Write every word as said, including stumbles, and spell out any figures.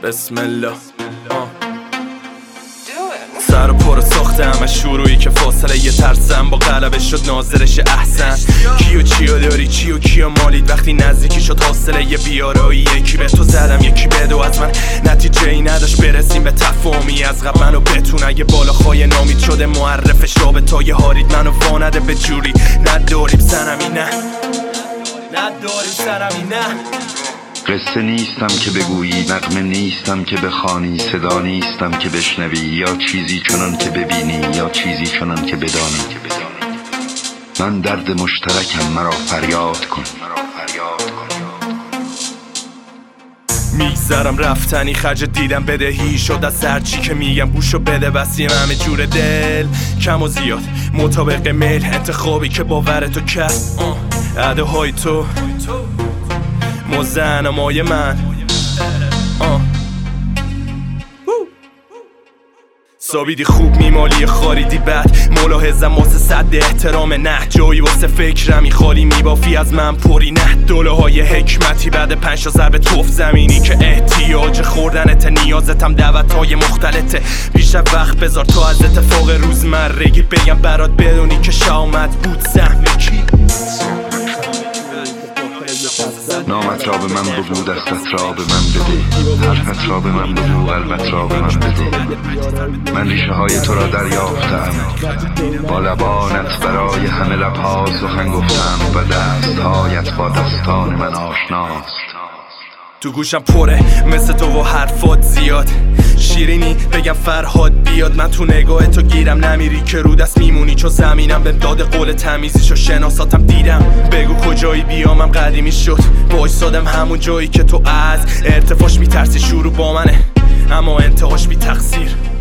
بسم الله. سر و پر ساخته همه شروعی که فاصله یه ترسم با قلبه شد ناظرش احسن. کیو چیو داری چیو کیو مالید وقتی نزدیکی شد حاصله یه بیارایی. یکی به تو زدم یکی بدو از من، نتیجه ای نداشت برسیم به تفاهمی. از قبل منو بتون اگه بالاخای نامید شده معرفش رابطای هارید منو وانده به جوری. نداریم سرمی نه نداریم سرمی نه. قصه نیستم که بگویی، نغمه نیستم که بخوانی، صدا نیستم که بشنوی، یا چیزی چنان که ببینی یا چیزی چنان که بدانی. من درد مشترکم، مرا فریاد کن. میگذرم رفتنی خرج دیدم بدهی شد از هرچی که میگم گوشو بده. بسیم همه جور دل کم و زیاد مطابق میل، انتخابی که باور تو کرد عده های تو مزن مای من. آه. سابیدی خوب میمالی خاریدی بد، ملاحظم واسه صد احترام نه. جایی واسه فکرمی خالی میبافی از من پری نه. دوله های حکمتی بعد پنج تا ضربه توف زمینی که احتیاج خوردنت نیازتم دعوت های مختلطه. بیشتر وقت بذار تا از اتفاق روزمرگی بگم برات بدونی که شامت بود سهم کی. نامت را به من بگو، دستت را به من بده، حرفت را به من بگو، قلبت را به من بده. من ریشه های تو را دریافتم، با لبانت برای همه لبها سخن گفتم و دستهایت با دستان من آشناست. تو گوشم پره مثل تو و حرفات زیاد، شیرینی بگم فرهاد بیاد. من تو نگاه تو گیرم نمیری که رو دست میمونی، چون زمینم به داد قول تمیزیشو شناساتم دیدم. بگو کجایی بیامم قدیمی شد، وایسادم همون جایی که تو از ارتفاعش میترسی. شروع با منه اما انتهاش بی تقصیر.